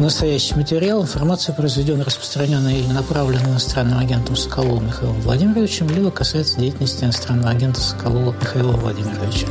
настоящий материал, информация, произведенная, распространенная или направленная иностранным агентом Соколовым Михаилом Владимировичем, либо касается деятельности иностранного агента Соколова Михаила Владимировича.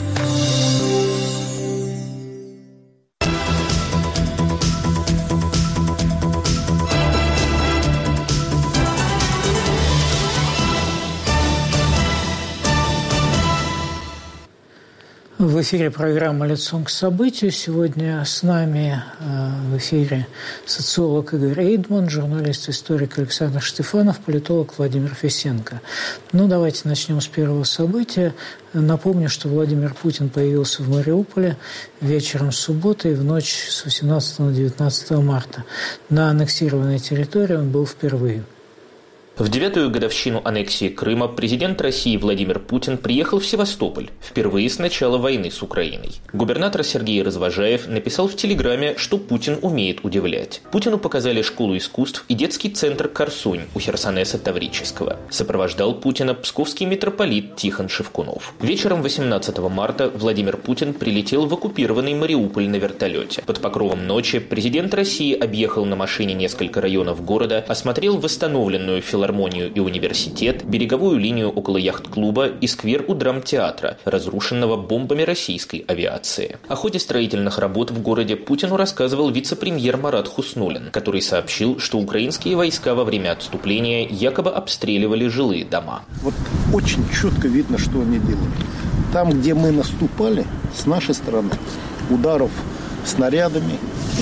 В эфире программа «Лицом к событию». Сегодня с нами в эфире социолог Игорь Эйдман, журналист, историк Александр Штефанов, политолог Владимир Фесенко. Давайте начнем с первого события. Напомню, что Владимир Путин появился в Мариуполе вечером субботы и в ночь с 18 на 19 марта. На аннексированной территории он был впервые. В 9-ю годовщину аннексии Крыма президент России Владимир Путин приехал в Севастополь, впервые с начала войны с Украиной. Губернатор Сергей Развожаев написал в Телеграме, что Путин умеет удивлять. Путину показали школу искусств и детский центр «Корсунь» у Херсонеса Таврического. Сопровождал Путина псковский митрополит Тихон Шевкунов. Вечером 18 марта Владимир Путин прилетел в оккупированный Мариуполь на вертолете. Под покровом ночи президент России объехал на машине несколько районов города, осмотрел восстановленную филармонию и университет, береговую линию около яхт-клуба и сквер у драмтеатра, разрушенного бомбами российской авиации. О ходе строительных работ в городе Путину рассказывал вице-премьер Марат Хуснуллин, который сообщил, что украинские войска во время отступления якобы обстреливали жилые дома. Вот очень четко видно, что они делали. Там, где мы наступали, с нашей стороны, ударов снарядами,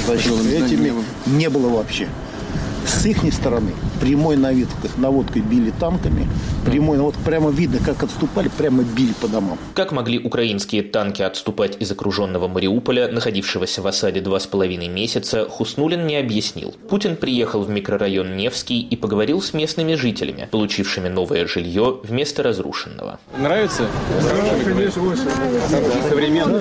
этими не было вообще. С их стороны прямой наводкой били танками, прямой наводкой, прямо видно, как отступали, прямо били по домам. Как могли украинские танки отступать из окруженного Мариуполя, находившегося в осаде 2,5 месяца, Хуснуллин не объяснил. Путин приехал в микрорайон Невский и поговорил с местными жителями, получившими новое жилье вместо разрушенного. Нравится? Да, конечно, очень. Современно.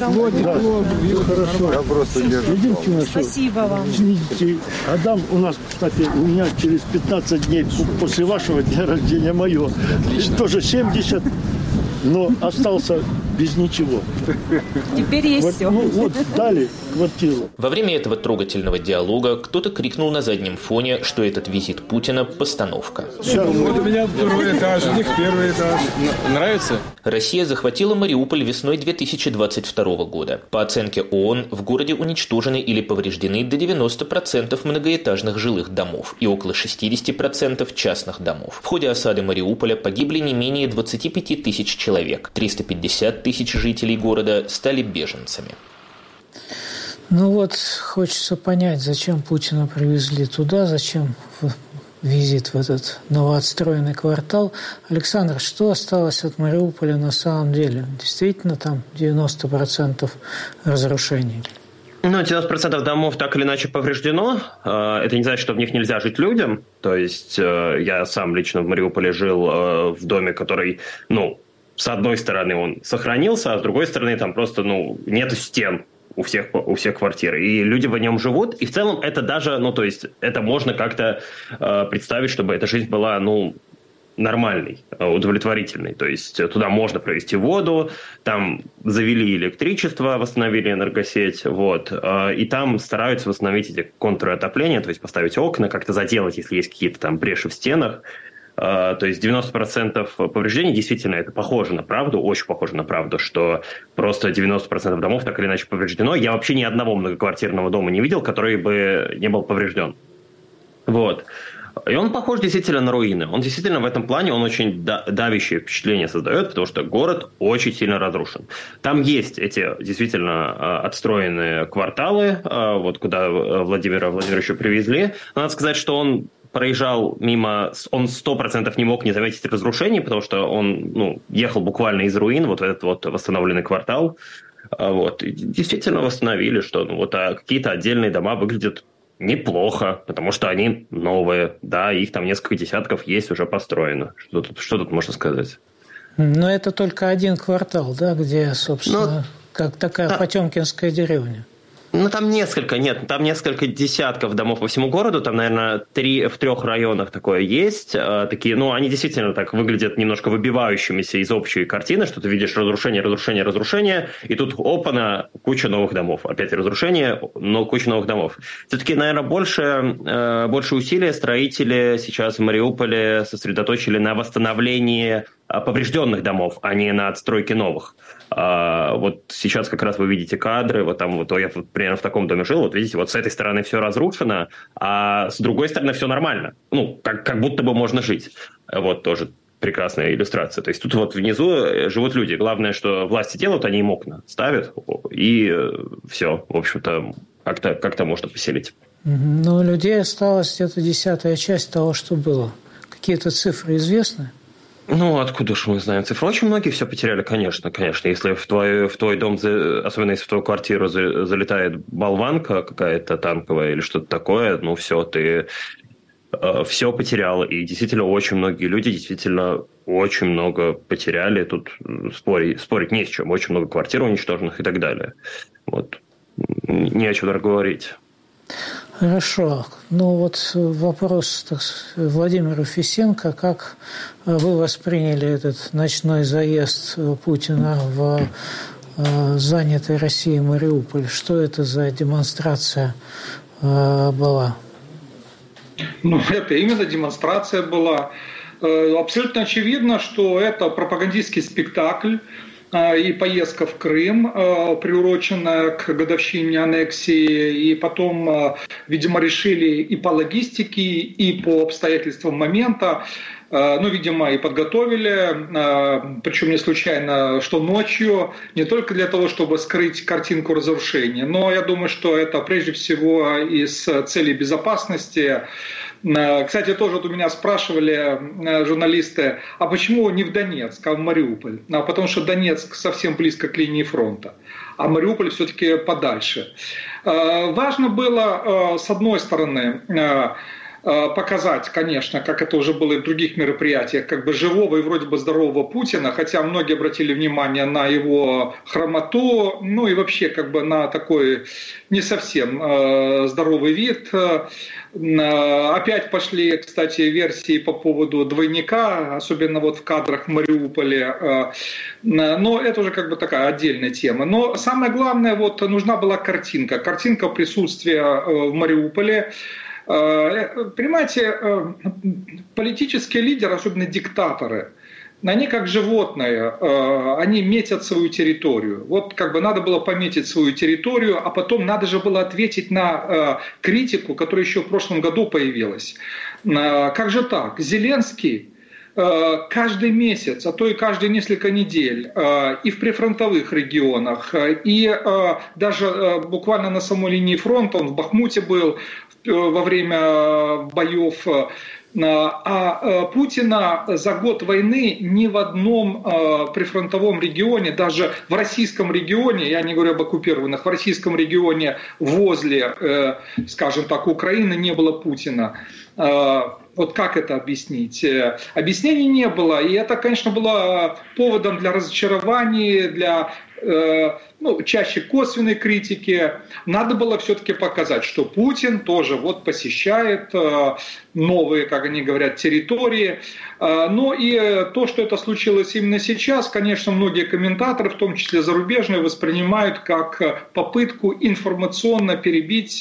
Спасибо вам. Извините, Адам у нас, кстати, у меня через 15 дней после вашего дня рождения мое. Отлично. Тоже 70, но остался без ничего. Теперь есть все. Дали квартиру. Во время этого трогательного диалога кто-то крикнул на заднем фоне, что этот визит Путина – постановка. Вот у меня второй этаж, у них первый этаж. Нравится? Россия захватила Мариуполь весной 2022 года. По оценке ООН, в городе уничтожены или повреждены до 90% многоэтажных жилых домов и около 60% частных домов. В ходе осады Мариуполя погибли не менее 25 тысяч человек. 350 тысяч жителей города стали беженцами. Хочется понять, зачем Путина привезли туда, зачем визит в этот новоотстроенный квартал. Александр, что осталось от Мариуполя на самом деле? Действительно, там 90% разрушений? 90% домов так или иначе повреждено. Это не значит, что в них нельзя жить людям. То есть я сам лично в Мариуполе жил в доме, который, с одной стороны он сохранился, а с другой стороны там просто, нету стен у всех квартир. И люди в нем живут. И в целом это даже, это можно как-то представить, чтобы эта жизнь была, нормальной, удовлетворительной. То есть туда можно провести воду, там завели электричество, восстановили энергосеть, и там стараются восстановить эти контуры отопления, то есть поставить окна, как-то заделать, если есть какие-то там бреши в стенах. То есть 90% повреждений, действительно, это похоже на правду, очень похоже на правду, что просто 90% домов так или иначе повреждено. Я вообще ни одного многоквартирного дома не видел, который бы не был поврежден. И он похож действительно на руины. Он действительно в этом плане, он очень давящее впечатление создает, потому что город очень сильно разрушен. Там есть эти действительно отстроенные кварталы, куда Владимира Владимировича привезли. Но надо сказать, что он проезжал мимо, он 100% не мог не заметить разрушений, потому что он ехал буквально из руин, в этот восстановленный квартал. И действительно восстановили, что какие-то отдельные дома выглядят неплохо, потому что они новые, да, их там несколько десятков есть, уже построено. Что тут можно сказать? Но это только один квартал, да, где, собственно, как такая потемкинская деревня. Ну, там несколько десятков домов по всему городу, там, наверное, в 3 районах такое есть. Такие, они действительно так выглядят немножко выбивающимися из общей картины, что ты видишь разрушение, и тут опана, куча новых домов. Опять разрушение, но куча новых домов. Все-таки, наверное, больше усилия строители сейчас в Мариуполе сосредоточили на восстановлении поврежденных домов, а не на отстройке новых. Вот сейчас как раз вы видите кадры, я примерно в таком доме жил, вот видите, вот с этой стороны все разрушено, а с другой стороны все нормально. Как будто бы можно жить. Вот тоже прекрасная иллюстрация. То есть тут вот внизу живут люди. Главное, что власти делают, они им окна ставят, и все, в общем-то, как-то можно поселить. Но у людей осталась где-то 10-я часть того, что было. Какие-то цифры известны? Откуда же мы знаем цифры? Очень многие все потеряли, конечно. Если в твой дом, особенно если в твою квартиру залетает болванка какая-то танковая или что-то такое, все, ты все потерял. И действительно, очень многие люди действительно очень много потеряли. Тут спорить не с чем. Очень много квартир уничтоженных и так далее. Вот. Не о чем говорить. Хорошо. Вопрос Владимиру Фисенко. Как вы восприняли этот ночной заезд Путина в занятый Россией Мариуполь? Что это за демонстрация была? Это именно демонстрация была. Абсолютно очевидно, что это пропагандистский спектакль и поездка в Крым, приуроченная к годовщине аннексии, и потом, видимо, решили и по логистике, и по обстоятельствам момента, видимо, и подготовили, причем не случайно, что ночью, не только для того, чтобы скрыть картинку разрушения, но я думаю, что это прежде всего из целей безопасности. Кстати, тоже у меня спрашивали журналисты, а почему не в Донецк, а в Мариуполь? Потому что Донецк совсем близко к линии фронта, а Мариуполь все-таки подальше. Важно было, с одной стороны, показать, конечно, как это уже было и в других мероприятиях, живого и вроде бы здорового Путина, хотя многие обратили внимание на его хромоту, и вообще на такой не совсем здоровый вид. Опять пошли, кстати, версии по поводу двойника, особенно в кадрах в Мариуполе. Но это уже такая отдельная тема. Но самое главное, нужна была картинка присутствия в Мариуполе. Понимаете, политические лидеры, особенно диктаторы, они как животные, они метят свою территорию. Надо было пометить свою территорию, а потом надо же было ответить на критику, которая еще в прошлом году появилась. Как же так? Зеленский каждый месяц, а то и каждые несколько недель, и в прифронтовых регионах, и даже буквально на самой линии фронта, он в Бахмуте был во время боев, а Путина за год войны ни в одном прифронтовом регионе, даже в российском регионе, я не говорю об оккупированных, в российском регионе возле, скажем так, Украины не было Путина. Как это объяснить? Объяснений не было, и это, конечно, было поводом для разочарований, для чаще косвенной критики. Надо было все-таки показать, что Путин тоже посещает новые, как они говорят, территории. Но и то, что это случилось именно сейчас, конечно, многие комментаторы, в том числе зарубежные, воспринимают как попытку информационно перебить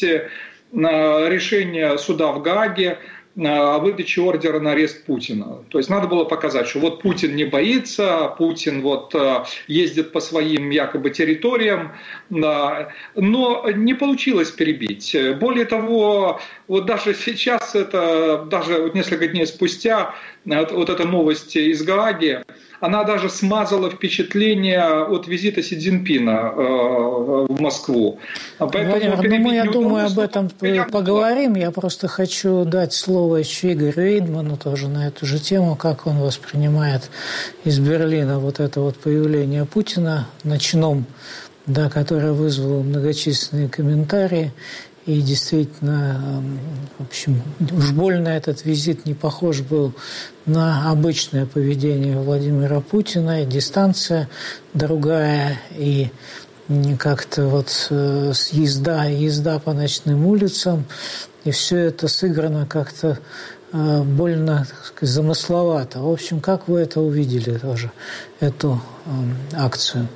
решение суда в Гааге о выдаче ордера на арест Путина. То есть надо было показать, что Путин не боится, Путин ездит по своим якобы территориям, но не получилось перебить. Более того, даже сейчас, даже несколько дней спустя, эта новость из Гааги, она даже смазала впечатление от визита Си Цзиньпина в Москву. Владимир, я думаю, об этом поговорим. Я просто хочу дать слово еще Игорю Эйдману тоже на эту же тему, как он воспринимает из Берлина это появление Путина ночном, которое вызвало многочисленные комментарии. И действительно, в общем, уж больно этот визит не похож был на обычное поведение Владимира Путина. И дистанция другая, и как-то вот езда по ночным улицам, и все это сыграно как-то больно, так сказать, замысловато. В общем, как вы это увидели тоже, эту акцию?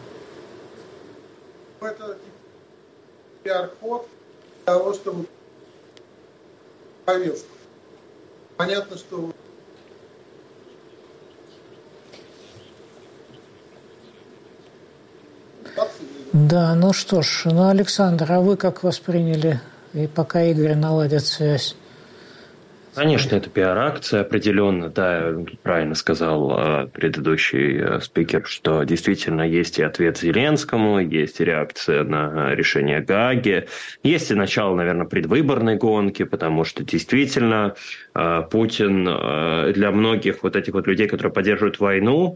Это пиар-ход для того, чтобы повестку. Понятно, что да, ну что ж, Александр, а вы как восприняли, и пока Игорь наладит связь? Конечно, это пиар-акция определенно, да, правильно сказал предыдущий спикер, что действительно есть и ответ Зеленскому, есть и реакция на решение Гааги, есть и начало, наверное, предвыборной гонки, потому что действительно Путин для многих вот этих вот людей, которые поддерживают войну,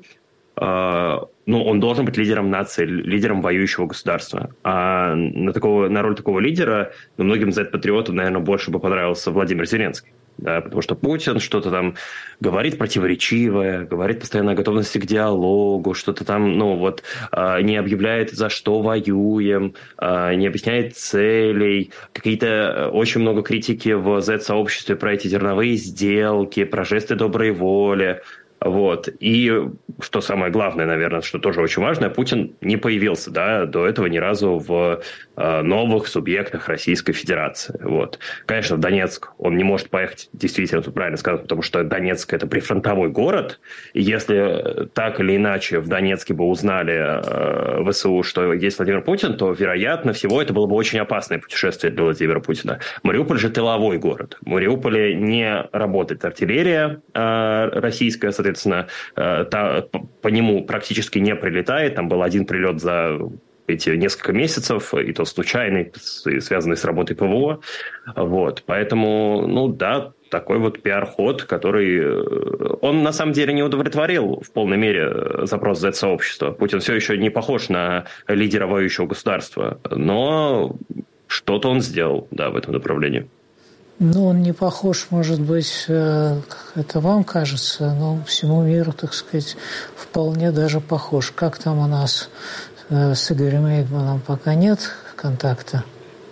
он должен быть лидером нации, лидером воюющего государства. А на роль такого лидера многим Z-патриотам, наверное, больше бы понравился Владимир Зеленский. Да, потому что Путин что-то там говорит противоречивое, говорит постоянно о готовности к диалогу, что-то там, не объявляет, за что воюем, не объясняет целей, какие-то очень много критики в Z-сообществе про эти зерновые сделки, про жесты доброй воли. Вот. И что самое главное, наверное, что тоже очень важно, Путин не появился до этого ни разу в новых субъектах Российской Федерации. Вот. Конечно, в Донецк он не может поехать, действительно, тут правильно сказано, потому что Донецк – это прифронтовой город, и если так или иначе в Донецке бы узнали ВСУ, что есть Владимир Путин, то, вероятно всего, это было бы очень опасное путешествие для Владимира Путина. Мариуполь же тыловой город. В Мариуполе не работает артиллерия российская, соответственно, по нему практически не прилетает. Там был один прилет за эти несколько месяцев, и то случайный, связанный с работой ПВО. Вот. Поэтому, такой вот пиар-ход, который... Он, на самом деле, не удовлетворил в полной мере запрос Z-сообщества. Путин все еще не похож на лидера воюющего государства, но что-то он сделал, в этом направлении. Он не похож, может быть, это вам кажется, но всему миру, так сказать, вполне даже похож. Как там у нас с Игорем Эйдманом пока нет контакта.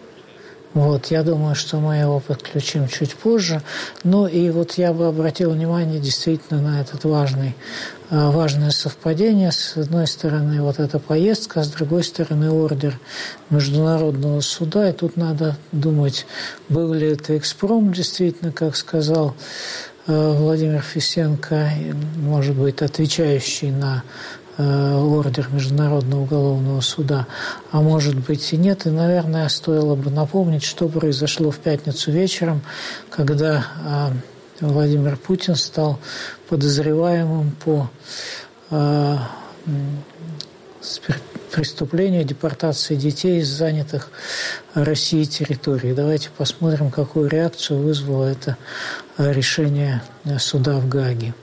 Я думаю, что мы его подключим чуть позже. И я бы обратил внимание действительно на этот важное совпадение. С одной стороны, эта поездка, а с другой стороны, ордер Международного суда. И тут надо думать, был ли это экспромт, действительно, как сказал Владимир Фисенко, может быть, отвечающий на ордер Международного уголовного суда, а может быть и нет. И, наверное, стоило бы напомнить, что произошло в пятницу вечером, когда Владимир Путин стал подозреваемым по преступлению депортации детей из занятых Россией территорий. Давайте посмотрим, какую реакцию вызвало это решение суда в Гааге.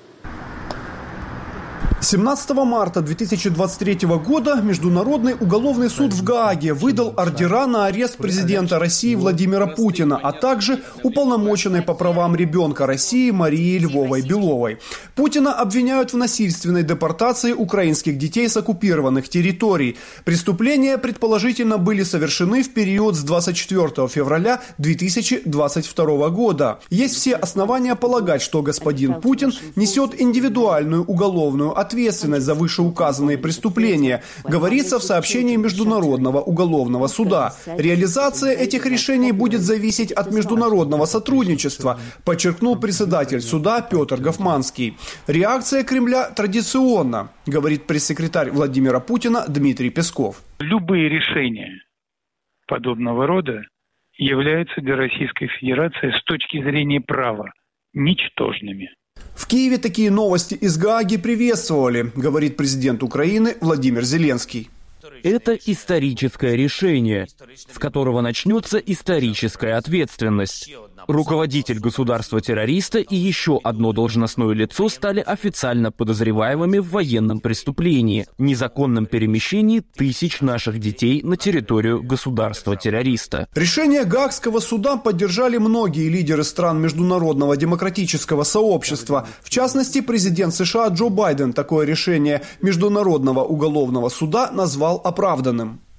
17 марта 2023 года Международный уголовный суд в Гааге выдал ордера на арест президента России Владимира Путина, а также уполномоченной по правам ребенка России Марии Львовой-Беловой. Путина обвиняют в насильственной депортации украинских детей с оккупированных территорий. Преступления, предположительно, были совершены в период с 24 февраля 2022 года. Есть все основания полагать, что господин Путин несет индивидуальную уголовную ответственность за вышеуказанные преступления, говорится в сообщении Международного уголовного суда. Реализация этих решений будет зависеть от международного сотрудничества, подчеркнул председатель суда Петр Гофманский. Реакция Кремля традиционна, говорит пресс-секретарь Владимира Путина Дмитрий Песков. Любые решения подобного рода являются для Российской Федерации с точки зрения права ничтожными. В Киеве такие новости из Гааги приветствовали, говорит президент Украины Владимир Зеленский. Это историческое решение, с которого начнется историческая ответственность. Руководитель государства-террориста и еще одно должностное лицо стали официально подозреваемыми в военном преступлении, незаконном перемещении тысяч наших детей на территорию государства-террориста. Решение Гаагского суда поддержали многие лидеры стран международного демократического сообщества. В частности, президент США Джо Байден такое решение Международного уголовного суда назвал оправданным.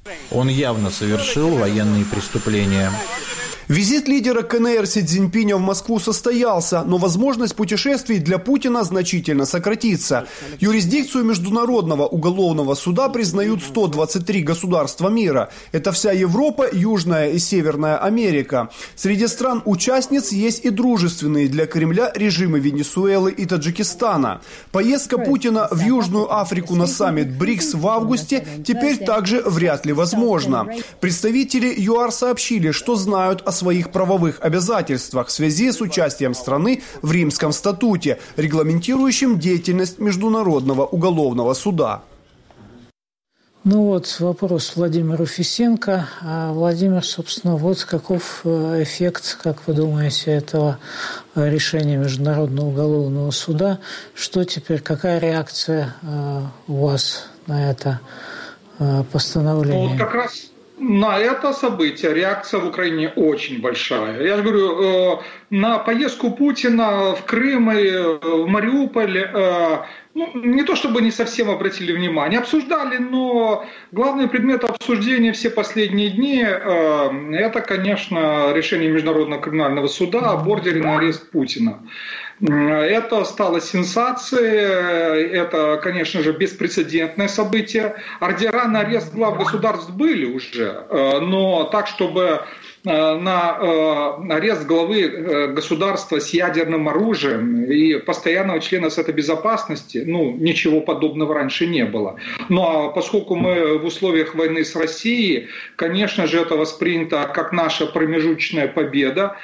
Он явно совершил военные преступления. Визит лидера КНР Си Цзиньпиня в Москву состоялся, но возможность путешествий для Путина значительно сократится. Юрисдикцию Международного уголовного суда признают 123 государства мира. Это вся Европа, Южная и Северная Америка. Среди стран-участниц есть и дружественные для Кремля режимы Венесуэлы и Таджикистана. Поездка Путина в Южную Африку на саммит БРИКС в августе теперь также вряд ли возможна. Представители ЮАР сообщили, что знают о своих правовых обязательствах в связи с участием страны в Римском статуте, регламентирующем деятельность Международного уголовного суда. Ну вот вопрос Владимиру Фисенко. Владимир, собственно, вот каков эффект, как вы думаете, этого решения Международного уголовного суда? Что теперь, какая реакция у вас на это постановление? Вот как раз на это событие реакция в Украине очень большая. Я же говорю, на поездку Путина в Крым и в Мариуполь, не то чтобы не совсем обратили внимание, обсуждали, но главный предмет обсуждения все последние дни это, конечно, решение Международного криминального суда об ордере на арест Путина. Это стало сенсацией, это, конечно же, беспрецедентное событие. Ордера на арест глав государств были уже, но так, чтобы на арест главы государства с ядерным оружием и постоянного члена Совета Безопасности, ничего подобного раньше не было. Но поскольку мы в условиях войны с Россией, конечно же, это воспринято как наша промежуточная победа,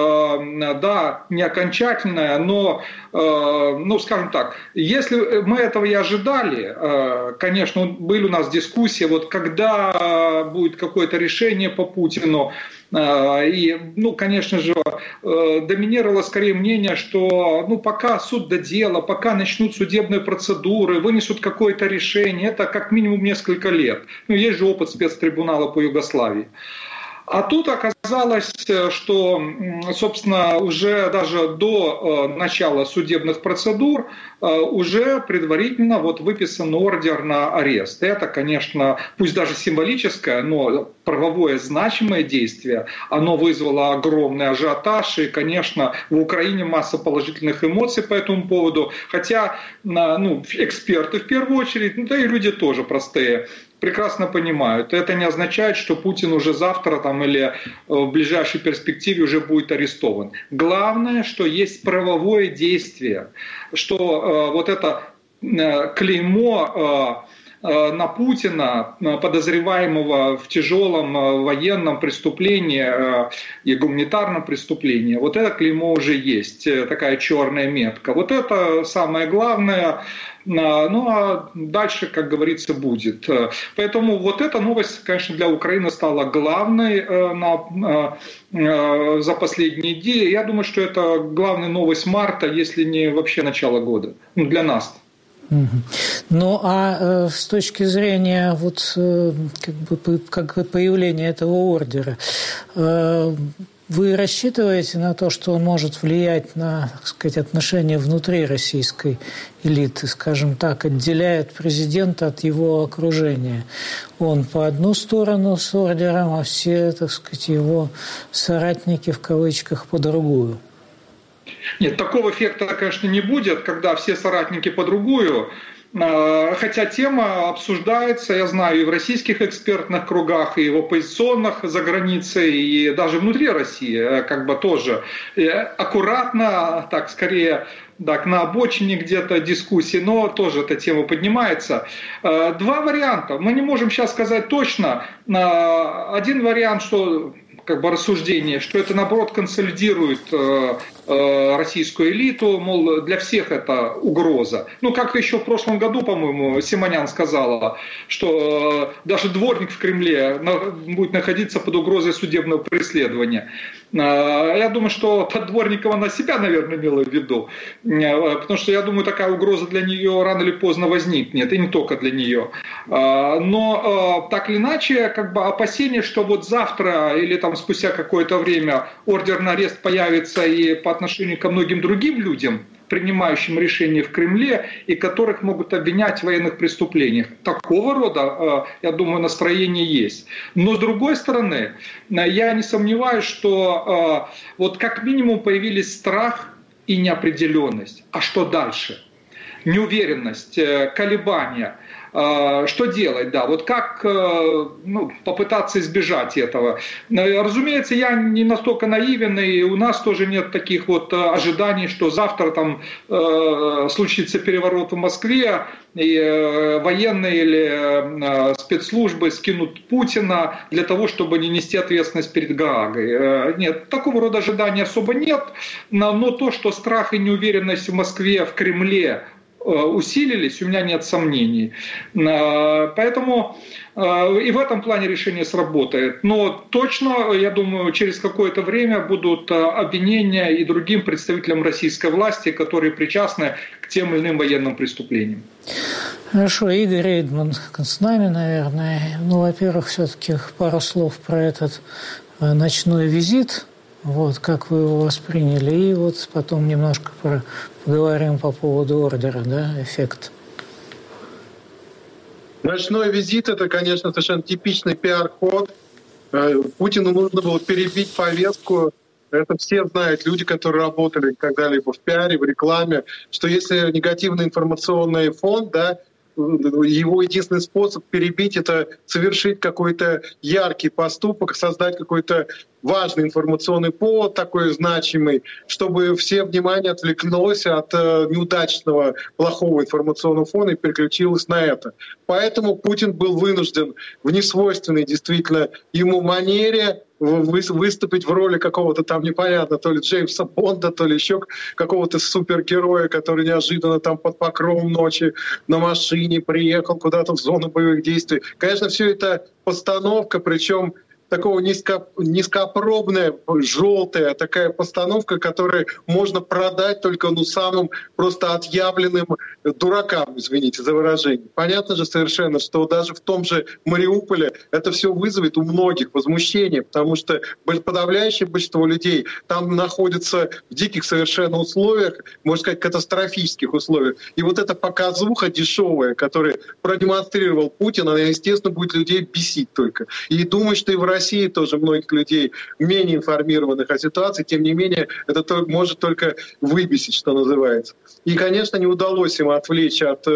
да, не окончательная, но, скажем так, если мы этого и ожидали, конечно, были у нас дискуссии, вот когда будет какое-то решение по Путину, и, конечно же, доминировало скорее мнение, что пока суд до дела, пока начнут судебные процедуры, вынесут какое-то решение, это как минимум несколько лет. Есть же опыт спецтрибунала по Югославии. А тут оказалось, что, собственно, уже даже до начала судебных процедур уже предварительно выписан ордер на арест. Это, конечно, пусть даже символическое, но правовое значимое действие. Оно вызвало огромный ажиотаж, и, конечно, в Украине масса положительных эмоций по этому поводу. Хотя, эксперты в первую очередь, да и люди тоже простые, прекрасно понимают. Это не означает, что Путин уже завтра или в ближайшей перспективе уже будет арестован. Главное, что есть правовое действие, что вот это клеймо на Путина, подозреваемого в тяжелом военном преступлении и гуманитарном преступлении, вот это клеймо уже есть, такая черная метка. Вот это самое главное. А дальше, как говорится, будет. Поэтому вот эта новость, конечно, для Украины стала главной за последние дни. Я думаю, что это главная новость марта, если не вообще начало года. Для нас. Ну, а с точки зрения появления этого ордера, вы рассчитываете на то, что он может влиять на, так сказать, отношения внутри российской элиты, скажем так, отделяет президента от его окружения? Он по одну сторону с ордером, а все, так сказать, его соратники в кавычках по другую. Нет, такого эффекта, конечно, не будет, когда все соратники по другую. Хотя тема обсуждается, я знаю, и в российских экспертных кругах, и в оппозиционных за границей, и даже внутри России, тоже аккуратно, так скорее, так, на обочине где-то дискуссии, но тоже эта тема поднимается. Два варианта. Мы не можем сейчас сказать точно. Один вариант, что рассуждение, что это, наоборот, консолидирует российскую элиту, мол, для всех это угроза. Как еще в прошлом году, по-моему, Симонян сказала, что даже дворник в Кремле будет находиться под угрозой судебного преследования. Я думаю, что Дворникова на себя, наверное, имела в виду, потому что, я думаю, такая угроза для нее рано или поздно возникнет, и не только для нее. Но так или иначе, опасение, что вот завтра или спустя какое-то время ордер на арест появится и по отношению ко многим другим людям, принимающим решения в Кремле и которых могут обвинять в военных преступлениях. Такого рода, я думаю, настроение есть. Но с другой стороны, я не сомневаюсь, что вот как минимум появились страх и неопределенность. А что дальше? Неуверенность, колебания. Что делать, да, вот как попытаться избежать этого. Разумеется, я не настолько наивен, и у нас тоже нет таких вот ожиданий, что завтра там случится переворот в Москве, и военные или спецслужбы скинут Путина для того, чтобы не нести ответственность перед Гаагой. Нет, такого рода ожиданий особо нет, но то, что страх и неуверенность в Москве, в Кремле усилились, у меня нет сомнений. Поэтому и в этом плане решение сработает. Но точно, я думаю, через какое-то время будут обвинения и другим представителям российской власти, которые причастны к тем или иным военным преступлениям. Хорошо, Игорь Рейдман с нами, наверное. Во-первых, все-таки пару слов про этот ночной визит. Вот, как вы его восприняли. И вот потом немножко поговорим по поводу ордера, да, эффект. Ночной визит — это, конечно, совершенно типичный пиар-ход. Путину нужно было перебить повестку. Это все знают, люди, которые работали когда-либо в пиаре, в рекламе, что если негативный информационный фон, да, его единственный способ перебить — это совершить какой-то яркий поступок, создать какой-то важный информационный повод, такой значимый, чтобы все внимание отвлеклось от неудачного, плохого информационного фона и переключилось на это. Поэтому Путин был вынужден в несвойственной действительно ему манере выступить в роли какого-то там непонятно, то ли Джеймса Бонда, то ли еще какого-то супергероя, который неожиданно там под покровом ночи на машине приехал куда-то в зону боевых действий. Конечно, все это постановка, причем такого низкопробная, желтая такая постановка, которую можно продать только самым просто отъявленным дуракам, извините за выражение. Понятно же совершенно, что даже в том же Мариуполе это все вызовет у многих возмущение, потому что подавляющее большинство людей там находится в диких совершенно условиях, можно сказать, катастрофических условиях. И вот эта показуха дешевая, которую продемонстрировал Путин, она, естественно, будет людей бесить только. И думаю, что и в России тоже многих людей менее информированных о ситуации, тем не менее, это может только выбесить, что называется. И, конечно, не удалось им отвлечь от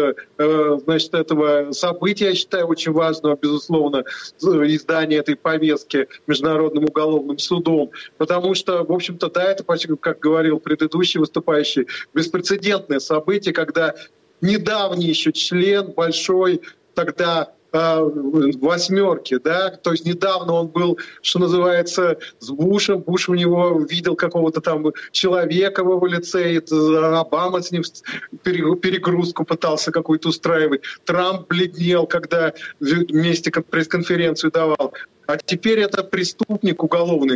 этого события, я считаю, очень важного, безусловно, издания этой повестки Международным уголовным судом, потому что, в общем-то, да, это, как говорил предыдущий выступающий, беспрецедентное событие, когда недавний еще член большой тогда восьмерки, да, то есть недавно он был, что называется, с Бушем, Буш у него видел какого-то там человека в его лице, и Обама с ним перегрузку пытался какую-то устраивать, Трамп бледнел, когда вместе пресс-конференцию давал. А теперь это преступник уголовный,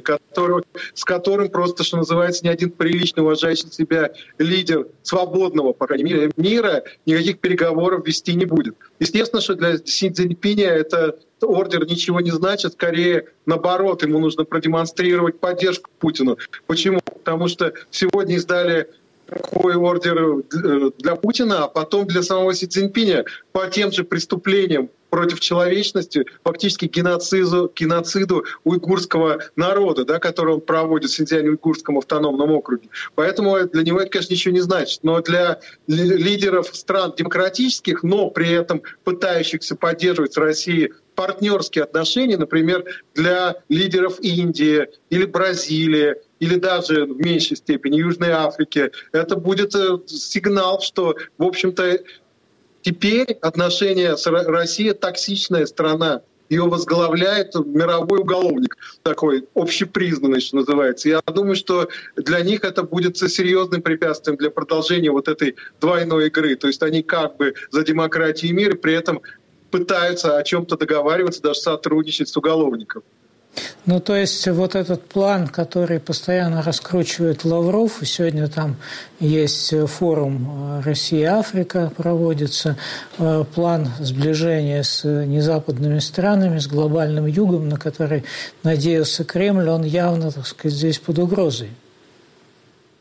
с которым просто, что называется, ни один прилично уважающий себя лидер свободного, по крайней мере, мира никаких переговоров вести не будет. Естественно, что для Си Цзиньпиня это ордер ничего не значит, скорее наоборот, ему нужно продемонстрировать поддержку Путину. Почему? Потому что сегодня издали такой ордер для Путина, а потом для самого Си Цзиньпиня по тем же преступлениям против человечности, фактически геноциду уйгурского народа, да, который он проводит в Синьцзяне-Уйгурском автономном округе. Поэтому для него это, конечно, ничего не значит. Но для лидеров стран демократических, но при этом пытающихся поддерживать с Россией партнерские отношения, например, для лидеров Индии или Бразилии, или даже в меньшей степени Южной Африки, это будет сигнал, что, в общем-то, теперь отношения с Россией токсичная страна. Ее возглавляет мировой уголовник, такой общепризнанный, что называется. Я думаю, что для них это будет серьезным препятствием для продолжения вот этой двойной игры. То есть они как бы за демократию и мир, при этом пытаются о чем-то договариваться, даже сотрудничать с уголовником. Ну, то есть вот этот план, который постоянно раскручивает Лавров, и сегодня там есть форум Россия-Африка проводится, план сближения с незападными странами, с глобальным югом, на который надеялся Кремль, он явно, так сказать, здесь под угрозой.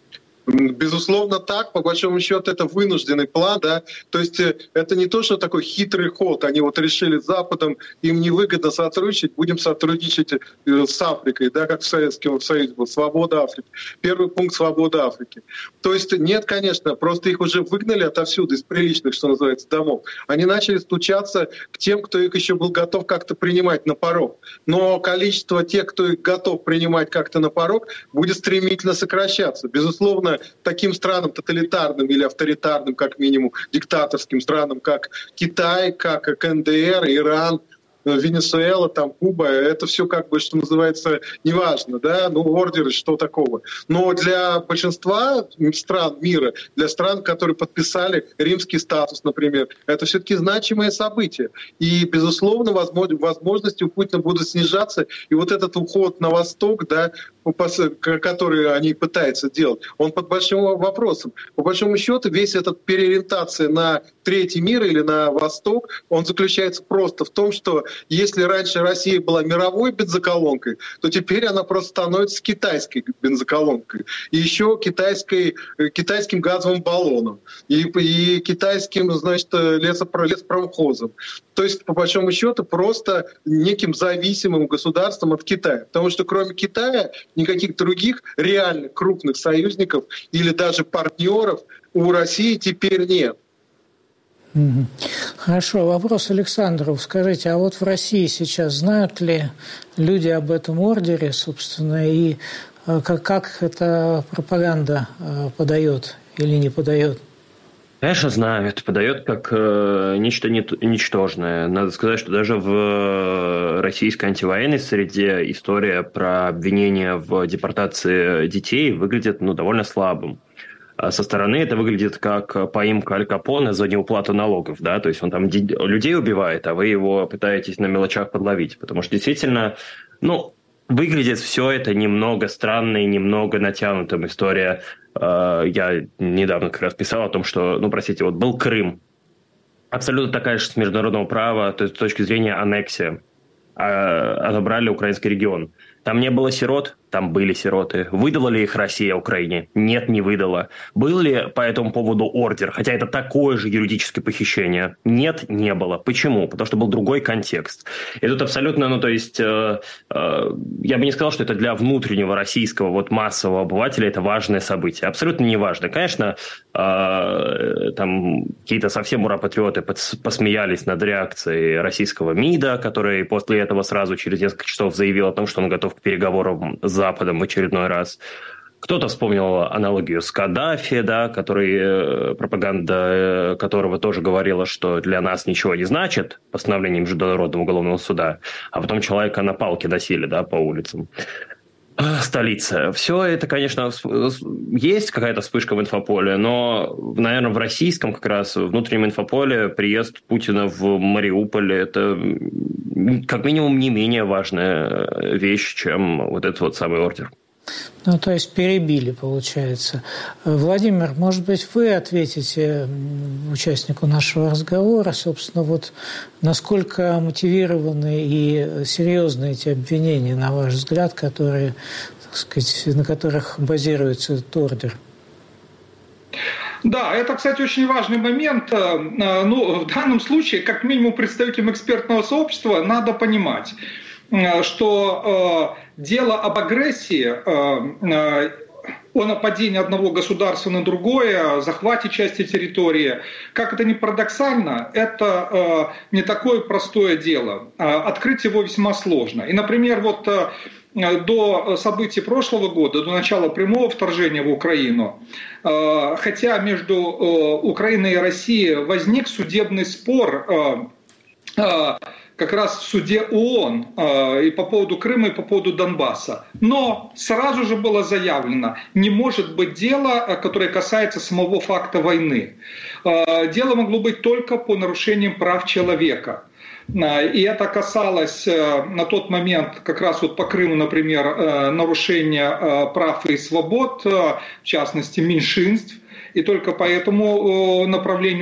Безусловно, так. По большому счету, это вынужденный план, да. То есть это не то, что такой хитрый ход. Они вот решили с Западом, им невыгодно сотрудничать, будем сотрудничать с Африкой, да, как в Советском Союзе был. Свобода Африки. Первый пункт — свобода Африки. То есть нет, конечно, просто их уже выгнали отовсюду, из приличных, что называется, домов. Они начали стучаться к тем, кто их еще был готов как-то принимать на порог. Но количество тех, кто их готов принимать как-то на порог, будет стремительно сокращаться. Безусловно, таким странам тоталитарным или авторитарным, как минимум, диктаторским странам, как Китай, как КНДР, Иран, Венесуэла, там, Куба, это все как бы, что называется, неважно, да, ну, ордеры, что такого. Но для большинства стран мира, для стран, которые подписали римский статус, например, это все-таки значимое событие. И, безусловно, возможности у Путина будут снижаться. И вот этот уход на восток, да, который они пытаются делать, он под большим вопросом. По большому счету, весь этот переориентация на третий мир или на восток, он заключается просто в том, что если раньше Россия была мировой бензоколонкой, то теперь она просто становится китайской бензоколонкой. И еще китайским газовым баллоном. И китайским, значит, леспромхозом. То есть, по большому счету, просто неким зависимым государством от Китая. Потому что кроме Китая никаких других реальных крупных союзников или даже партнеров у России теперь нет. Хорошо. Вопрос Александру. Скажите, а вот в России сейчас знают ли люди об этом ордере, собственно, и как эта пропаганда подает или не подает? Конечно, знают. Подает как нечто ничтожное. Надо сказать, что даже в российской антивоенной среде история про обвинение в депортации детей выглядит довольно слабым. Со стороны это выглядит как поимка Аль Капоне за неуплату налогов, да, то есть он там людей убивает, а вы его пытаетесь на мелочах подловить, потому что действительно, выглядит все это немного странно и немного натянутым. История, я недавно как раз писал о том, что, вот был Крым, абсолютно такая же с международного права, то есть с точки зрения аннексия, отобрали украинский регион. Там не было сирот, там были сироты. Выдала ли их Россия Украине? Нет, не выдала. Был ли по этому поводу ордер? Хотя это такое же юридическое похищение. Нет, не было. Почему? Потому что был другой контекст. И тут абсолютно, я бы не сказал, что это для внутреннего российского массового обывателя это важное событие. Абсолютно не важно. Конечно, там какие-то совсем ура-патриоты посмеялись над реакцией российского МИДа, который после этого сразу через несколько часов заявил о том, что он готов к переговорам с Западом в очередной раз. Кто-то вспомнил аналогию с Каддафи, да, пропаганда которого тоже говорила, что для нас ничего не значит постановление Международного уголовного суда, а потом человека на палке носили, да, по улицам столицы. Все это, конечно, есть какая-то вспышка в инфополе, но, наверное, в российском как раз внутреннем инфополе приезд Путина в Мариуполь – это как минимум не менее важная вещь, чем вот этот самый ордер. То есть перебили, получается. Владимир, может быть, вы ответите участнику нашего разговора, собственно, насколько мотивированы и серьезны эти обвинения, на ваш взгляд, которые, так сказать, на которых базируется этот ордер? Да, это, кстати, очень важный момент. В данном случае, как минимум представителям экспертного сообщества, надо понимать, что дело об агрессии, о нападении одного государства на другое, захвате части территории, как это ни парадоксально, это не такое простое дело. Открыть его весьма сложно. И, например, до событий прошлого года, до начала прямого вторжения в Украину, хотя между Украиной и Россией возник судебный спор как раз в суде ООН и по поводу Крыма, и по поводу Донбасса. Но сразу же было заявлено, не может быть дела, которое касается самого факта войны. Дело могло быть только по нарушениям прав человека. И это касалось на тот момент как раз по Крыму, например, нарушения прав и свобод, в частности меньшинств. И только по этому направлению удалось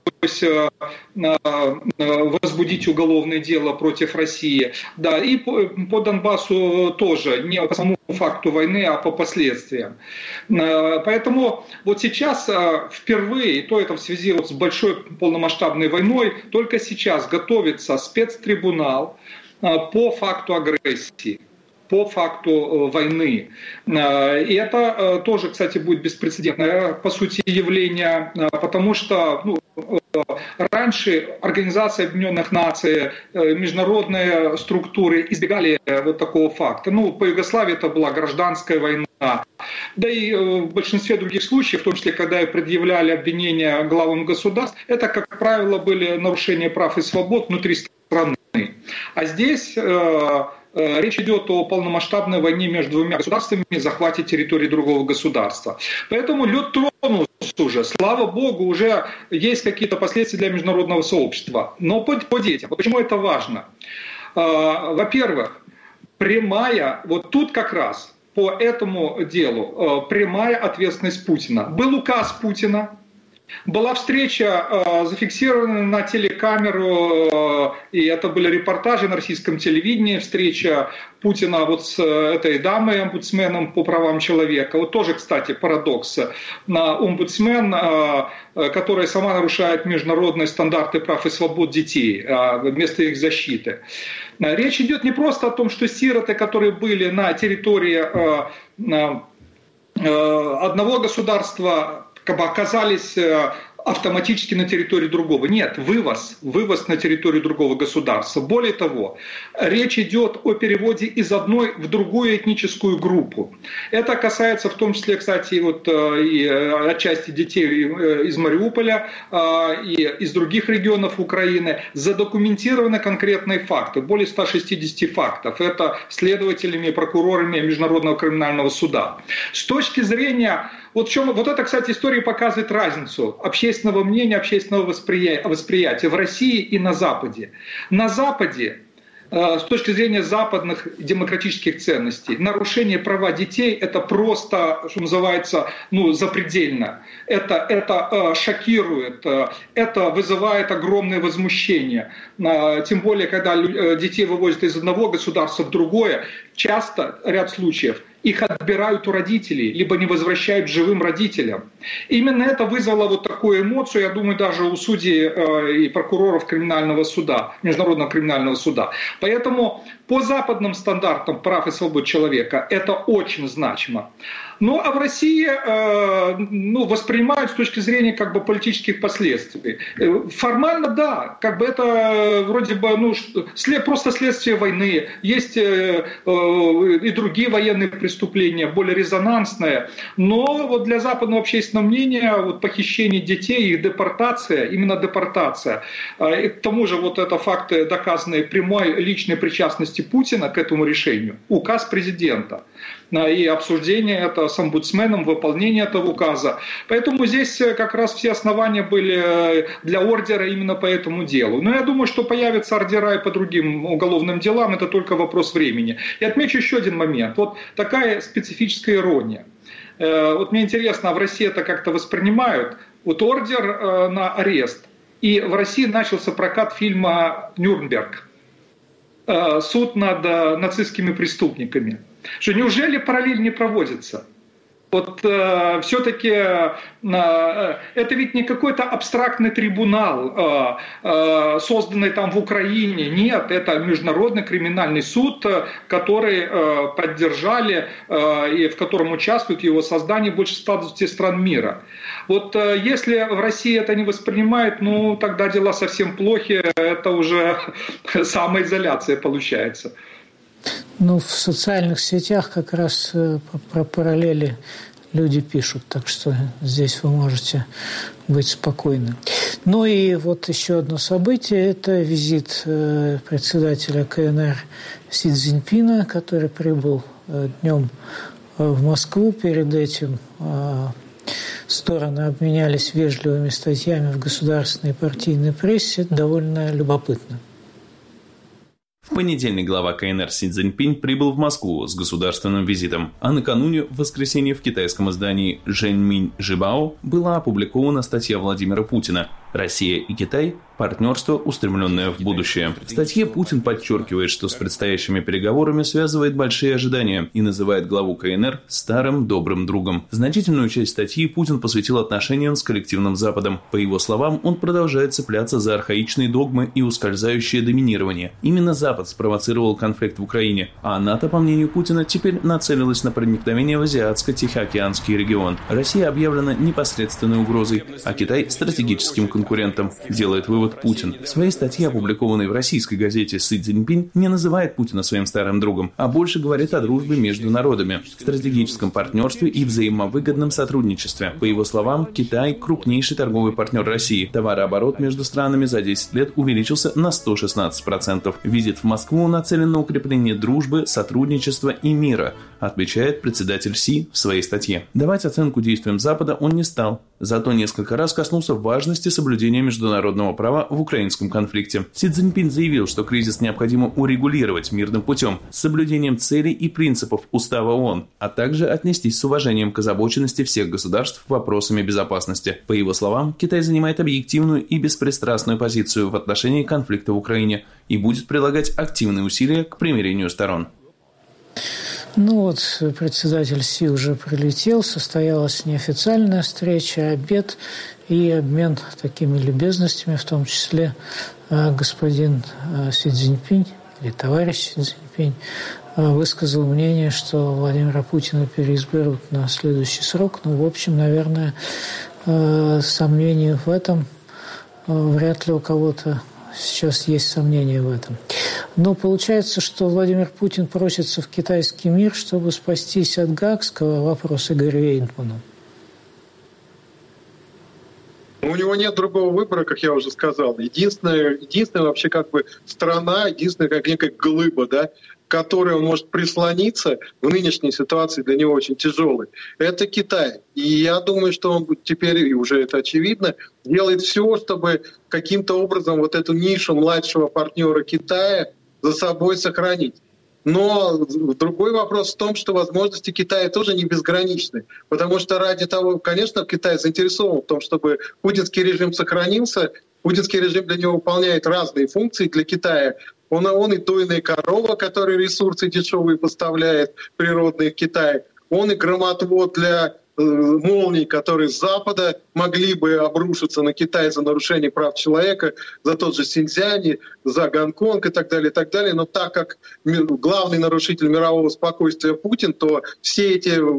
возбудить уголовное дело против России. Да, и по Донбассу тоже, не по самому факту войны, а по последствиям. Поэтому вот сейчас впервые, и то это в связи вот с большой полномасштабной войной, только сейчас готовится спецтрибунал по факту агрессии, по факту войны. И это тоже, кстати, будет беспрецедентное, по сути, явление, потому что раньше Организация Объединенных Наций, международные структуры избегали вот такого факта. По Югославии это была гражданская война. Да и в большинстве других случаев, в том числе, когда предъявляли обвинения главам государств, это, как правило, были нарушения прав и свобод внутри страны. А здесь речь идет о полномасштабной войне между двумя государствами, захвате территории другого государства. Поэтому лед тронулся уже. Слава богу, уже есть какие-то последствия для международного сообщества. Но по детям. Почему это важно? Во-первых, прямая, вот тут как раз по этому делу прямая ответственность Путина. Был указ Путина. Была встреча, зафиксирована на телекамеру, и это были репортажи на российском телевидении, встреча Путина вот с этой дамой, омбудсменом по правам человека. Вот тоже, кстати, парадокс. Омбудсмен, которая сама нарушает международные стандарты прав и свобод детей вместо их защиты. Речь идет не просто о том, что сироты, которые были на территории одного государства, оказались автоматически на территории другого. Нет, вывоз на территорию другого государства. Более того, речь идет о переводе из одной в другую этническую группу. Это касается в том числе, кстати, и отчасти детей из Мариуполя и из других регионов Украины. Задокументированы конкретные факты, более 160 фактов. Это следователями и прокурорами Международного криминального суда. С точки зрения... Вот эта, кстати, история показывает разницу общественного мнения, общественного восприятия в России и на Западе. На Западе, с точки зрения западных демократических ценностей, нарушение права детей – это просто, что называется, запредельно. Это шокирует, это вызывает огромное возмущение. Тем более, когда детей вывозят из одного государства в другое, часто, ряд случаев, их отбирают у родителей, либо не возвращают живым родителям. Именно это вызвало вот такую эмоцию, я думаю, даже у судей и прокуроров криминального суда, Международного криминального суда. Поэтому по западным стандартам прав и свобод человека это очень значимо. А в России воспринимают с точки зрения политических последствий. Формально, да, это вроде бы просто следствие войны. Есть и другие военные преступления, более резонансные. Но вот для западного общественного мнения похищение детей, их депортация, именно депортация. И к тому же это факты, доказанные прямой личной причастности Путина к этому решению. Указ президента. И обсуждение это с омбудсменом, выполнение этого указа. Поэтому здесь как раз все основания были для ордера именно по этому делу. Но я думаю, что появятся ордера и по другим уголовным делам, это только вопрос времени. И отмечу еще один момент. Вот такая специфическая ирония. Мне интересно, а в России это как-то воспринимают? Ордер на арест. И в России начался прокат фильма «Нюрнберг». Суд над нацистскими преступниками. Что неужели параллель не проводится? Все-таки это ведь не какой-то абстрактный трибунал, созданный там в Украине. Нет, это Международный криминальный суд, который поддержали и в котором участвуют в его создании больше 120 стран мира. Если в России это не воспринимают, тогда дела совсем плохи, это уже самоизоляция получается. В социальных сетях как раз про параллели люди пишут, так что здесь вы можете быть спокойны. И еще одно событие – это визит председателя КНР Си Цзиньпина, который прибыл днем в Москву. Перед этим стороны обменялись вежливыми статьями в государственной и партийной прессе. Довольно любопытно. В понедельник глава КНР Си Цзиньпин прибыл в Москву с государственным визитом, а накануне, в воскресенье, в китайском издании «Жэньминь Жибао» была опубликована статья Владимира Путина, Россия и Китай – партнерство, устремленное в будущее. В статье Путин подчеркивает, что с предстоящими переговорами связывает большие ожидания и называет главу КНР старым добрым другом. Значительную часть статьи Путин посвятил отношениям с коллективным Западом. По его словам, он продолжает цепляться за архаичные догмы и ускользающее доминирование. Именно Запад спровоцировал конфликт в Украине, а НАТО, по мнению Путина, теперь нацелилась на проникновение в Азиатско-Тихоокеанский регион. Россия объявлена непосредственной угрозой, а Китай – стратегическим конкурентом, делает вывод Путин. В своей статье, опубликованной в российской газете «Си Цзиньпинь», не называет Путина своим старым другом, а больше говорит о дружбе между народами, стратегическом партнерстве и взаимовыгодном сотрудничестве. По его словам, Китай – крупнейший торговый партнер России. Товарооборот между странами за 10 лет увеличился на 116%. Визит в Москву нацелен на укрепление дружбы, сотрудничества и мира, отмечает председатель Си в своей статье. Давать оценку действиям Запада он не стал, зато несколько раз коснулся важности соблюдения международного права в украинском конфликте. Си Цзиньпин заявил, что кризис необходимо урегулировать мирным путем, с соблюдением целей и принципов Устава ООН, а также отнестись с уважением к озабоченности всех государств вопросами безопасности. По его словам, Китай занимает объективную и беспристрастную позицию в отношении конфликта в Украине и будет прилагать активные усилия к примирению сторон. Ну вот, председатель Си уже прилетел, состоялась неофициальная встреча, обед и обмен такими любезностями, в том числе господин Си Цзиньпинь или товарищ Си Цзиньпинь высказал мнение, что Владимира Путина переизберут на следующий срок. Ну, в общем, наверное, сомнений в этом вряд ли у кого-то сейчас есть сомнения в этом. Но получается, что Владимир Путин просится в китайский мир, чтобы спастись от гаагского вопроса Игоря Эйдмана. У него нет другого выбора, как я уже сказал. Единственная вообще как бы страна, единственная как некая глыба, да, к которой он может прислониться в нынешней ситуации для него очень тяжелой, это Китай. И я думаю, что он теперь, и уже это очевидно, делает все, чтобы каким-то образом вот эту нишу младшего партнера Китая за собой сохранить. Но другой вопрос в том, что возможности Китая тоже не безграничны. Потому что ради того, конечно, Китай заинтересован в том, чтобы путинский режим сохранился. Путинский режим для него выполняет разные функции для Китая. Он и дойная корова, которая ресурсы дешевые поставляет, природные в Китай. Он и громотвод для молний, которые с Запада могли бы обрушиться на Китай за нарушение прав человека, за тот же Синьцзянь, за Гонконг и так далее, и так далее. Но так как главный нарушитель мирового спокойствия Путин, то все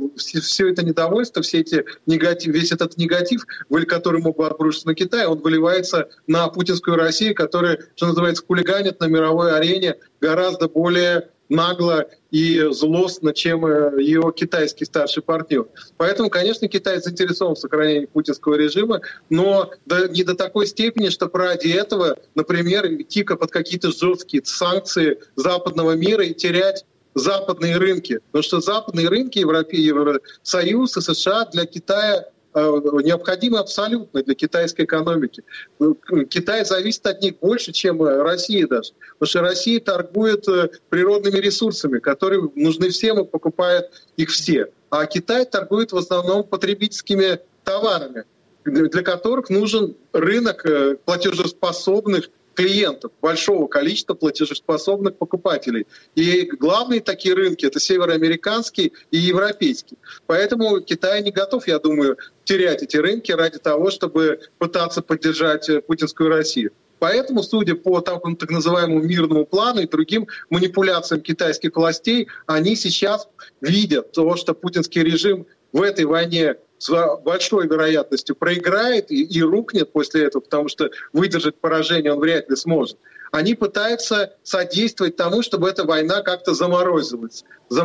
это недовольство, весь этот негатив, который мог бы обрушиться на Китай, он выливается на путинскую Россию, которая, что называется, хулиганит на мировой арене гораздо более нагло и злостно, чем ее китайский старший партнер. Поэтому, конечно, Китай заинтересован в сохранении путинского режима, но не до такой степени, что ради этого, например, идти под какие-то жесткие санкции западного мира и терять западные рынки. Потому что западные рынки, Евросоюз и США для Китая необходимы абсолютно для китайской экономики. Китай зависит от них больше, чем Россия даже. Потому что Россия торгует природными ресурсами, которые нужны всем и покупают их все. А Китай торгует в основном потребительскими товарами, для которых нужен рынок платежеспособных клиентов, большого количества платежеспособных покупателей. И главные такие рынки — это североамериканский и европейский. Поэтому Китай не готов, я думаю, терять эти рынки ради того, чтобы пытаться поддержать путинскую Россию. Поэтому, судя по так называемому мирному плану и другим манипуляциям китайских властей, они сейчас видят то, что путинский режим в этой войне с большой вероятностью проиграет и рухнет после этого, потому что выдержать поражение он вряд ли сможет. Они пытаются содействовать тому, чтобы эта война как-то заморозилась,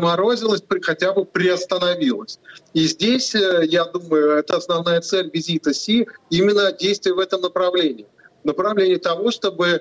хотя бы приостановилась. И здесь, я думаю, это основная цель визита Си, именно действие в этом направлении. Направлении того, чтобы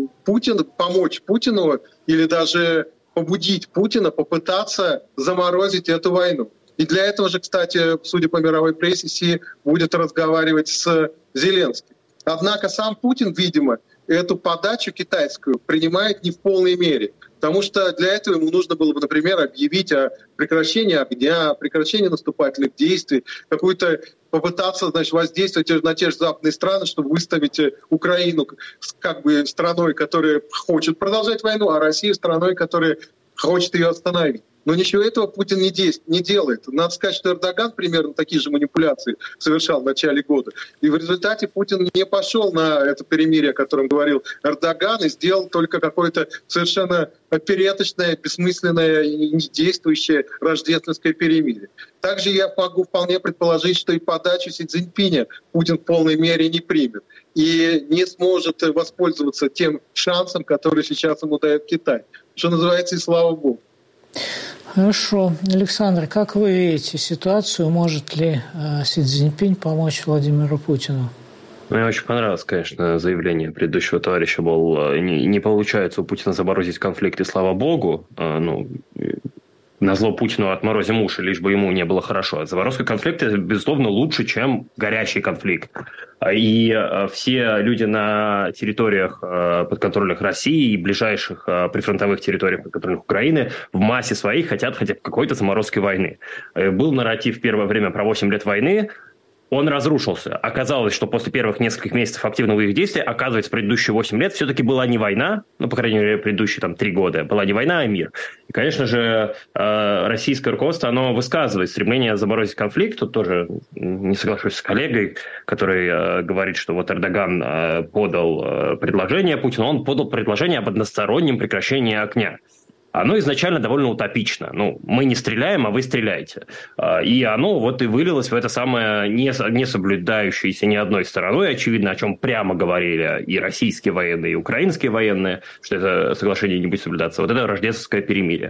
помочь Путину или даже побудить Путина попытаться заморозить эту войну. И для этого же, кстати, судя по мировой прессе, Си будет разговаривать с Зеленским. Однако сам Путин, видимо, эту подачу китайскую принимает не в полной мере. Потому что для этого ему нужно было бы, например, объявить о прекращении огня, прекращении наступательных действий, какую-то попытаться, значит, воздействовать на те же западные страны, чтобы выставить Украину как бы страной, которая хочет продолжать войну, а Россию страной, которая хочет ее остановить. Но ничего этого Путин не делает. Надо сказать, что Эрдоган примерно такие же манипуляции совершал в начале года. И в результате Путин не пошел на это перемирие, о котором говорил Эрдоган, и сделал только какое-то совершенно опереточное, бессмысленное и недействующее рождественское перемирие. Также я могу вполне предположить, что и подачу Си Цзиньпиня Путин в полной мере не примет и не сможет воспользоваться тем шансом, который сейчас ему дает Китай. Что называется, и слава богу. Хорошо. Александр, как вы видите ситуацию? Может ли Си Цзиньпинь помочь Владимиру Путину? Мне очень понравилось, конечно, заявление предыдущего товарища, мол, не получается у Путина заморозить конфликт, и слава богу, назло Путину отморозим уши, лишь бы ему не было хорошо. Заморозка конфликта, безусловно, лучше, чем горячий конфликт. И все люди на территориях подконтрольных России и ближайших прифронтовых территориях подконтрольных Украины в массе своих хотят хотя бы какой-то заморозки войны. Был нарратив в первое время про 8 лет войны. Он разрушился. Оказалось, что после первых нескольких месяцев активного их действия, оказывается, предыдущие 8 лет все-таки была не война, по крайней мере, предыдущие 3 года, была не война, а мир. И, конечно же, российское руководство, оно высказывает стремление заморозить конфликт. Тут тоже не соглашусь с коллегой, который говорит, что вот Эрдоган подал предложение Путину, он подал предложение об одностороннем прекращении огня. Оно изначально довольно утопично. Мы не стреляем, а вы стреляете. И оно вот и вылилось в это самое не соблюдающееся ни одной стороной, очевидно, о чем прямо говорили и российские военные, и украинские военные, что это соглашение не будет соблюдаться. Вот это рождественское перемирие.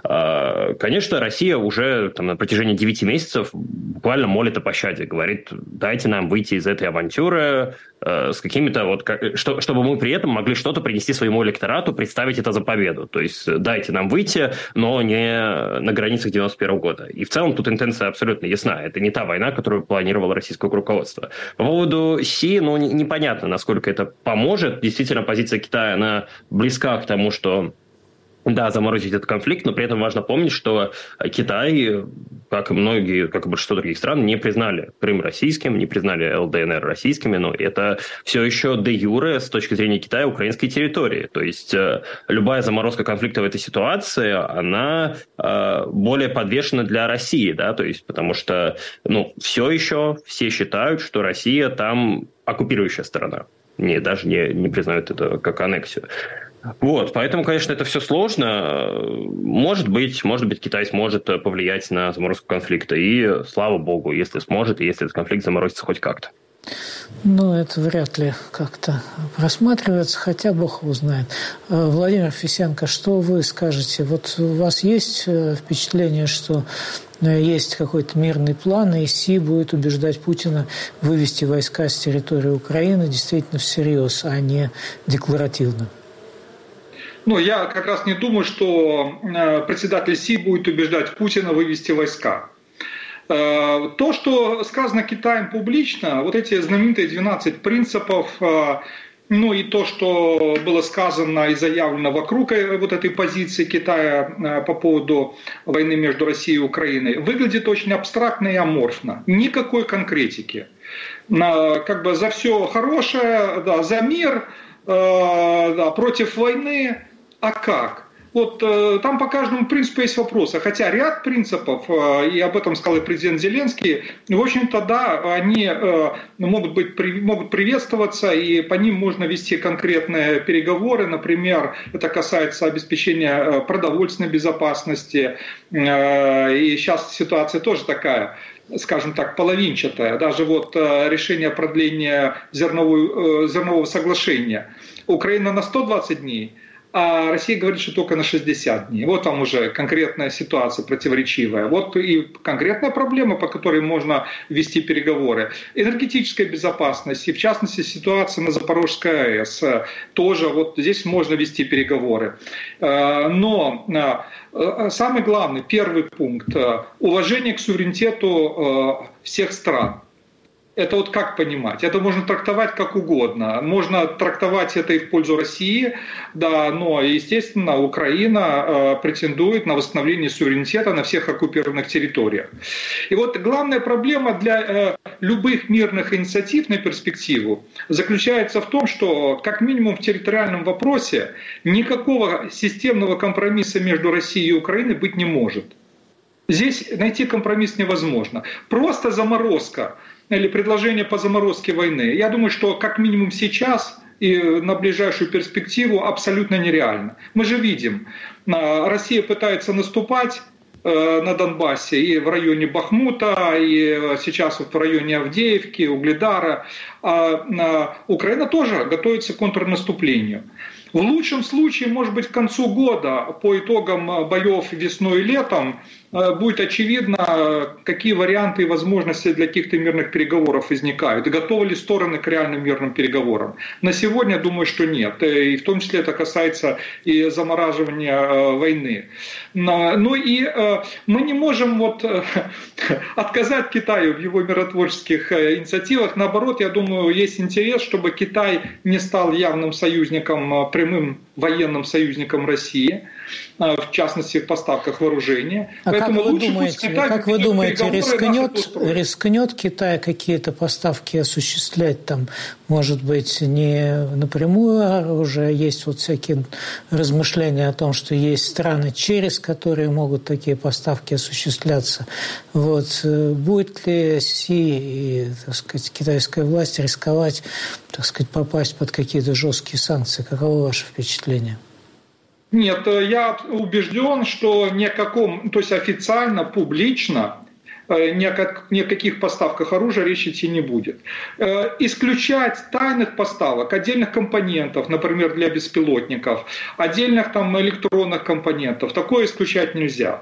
Конечно, Россия уже на протяжении 9 месяцев буквально молит о пощаде. Говорит, дайте нам выйти из этой авантюры с какими-то чтобы мы при этом могли что-то принести своему электорату, представить это за победу. То есть дайте нам выйти, но не на границах 91 года. И в целом тут интенция абсолютно ясна. Это не та война, которую планировало российское руководство. По поводу Си, непонятно, насколько это поможет. Действительно, позиция Китая, она близка к тому, что да, заморозить этот конфликт, но при этом важно помнить, что Китай, как и большинство других стран, не признали Крым российским, не признали ЛДНР российскими, но это все еще де юре с точки зрения Китая украинской территории. То есть любая заморозка конфликта в этой ситуации, она более подвешена для России, да, то есть потому что все еще все считают, что Россия там оккупирующая сторона. Даже не признают это как аннексию. Поэтому, конечно, это все сложно. Может быть, Китай сможет повлиять на заморозку конфликта. И слава богу, если сможет, и если этот конфликт заморозится хоть как-то. Это вряд ли как-то просматривается, хотя Бог его знает. Владимир Фисенко, что вы скажете? Вот у вас есть впечатление, что есть какой-то мирный план, и Си будет убеждать Путина вывести войска с территории Украины действительно всерьез, а не декларативно? Я как раз не думаю, что председатель Си будет убеждать Путина вывести войска. То, что сказано Китаем публично, вот эти знаменитые 12 принципов, и то, что было сказано и заявлено вокруг вот этой позиции Китая по поводу войны между Россией и Украиной, выглядит очень абстрактно и аморфно. Никакой конкретики. За все хорошее, за мир, против войны, а как? Там по каждому принципу есть вопросы. Хотя ряд принципов, и об этом сказал и президент Зеленский, в общем-то, да, они могут приветствоваться, и по ним можно вести конкретные переговоры. Например, это касается обеспечения продовольственной безопасности. И сейчас ситуация тоже такая, скажем так, половинчатая. Даже решение продления зернового соглашения. Украина на 120 дней, а Россия говорит, что только на 60 дней. Вот там уже конкретная ситуация противоречивая. Вот и конкретная проблема, по которой можно вести переговоры. Энергетическая безопасность, и в частности ситуация на Запорожской АЭС. Тоже здесь можно вести переговоры. Но самый главный, первый пункт – уважение к суверенитету всех стран. Это вот как понимать? Это можно трактовать как угодно. Можно трактовать это и в пользу России, да, но, естественно, Украина претендует на восстановление суверенитета на всех оккупированных территориях. И вот главная проблема для любых мирных инициатив на перспективу заключается в том, что как минимум в территориальном вопросе никакого системного компромисса между Россией и Украиной быть не может. Здесь найти компромисс невозможно. Просто заморозка или предложение по заморозке войны, я думаю, что как минимум сейчас и на ближайшую перспективу абсолютно нереально. Мы же видим, Россия пытается наступать на Донбассе и в районе Бахмута, и сейчас вот в районе Авдеевки, Угледара. А Украина тоже готовится к контрнаступлению. В лучшем случае, может быть, к концу года, по итогам боев весной и летом, будет очевидно, какие варианты и возможности для каких-то мирных переговоров возникают. И готовы ли стороны к реальным мирным переговорам. На сегодня, думаю, что нет. И в том числе это касается и замораживания войны. Ну и мы не можем вот отказать Китаю в его миротворческих инициативах. Наоборот, я думаю, есть интерес, чтобы Китай не стал явным союзником, прямым военным союзником России, в частности в поставках вооружения. А поэтому как вы думаете, рискнет Китай какие-то поставки осуществлять, там, может быть, не напрямую оружие, есть вот всякие размышления о том, что есть страны, через которые могут такие поставки осуществляться. Вот. Будет ли Си и, так сказать, китайская власть рисковать, так сказать, попасть под какие-то жесткие санкции? Каково ваше впечатление? Нет, я убежден, что то есть официально, публично, ни о каких поставках оружия речи идти не будет. Исключать тайных поставок, отдельных компонентов, например, для беспилотников, отдельных там электронных компонентов, такое исключать нельзя.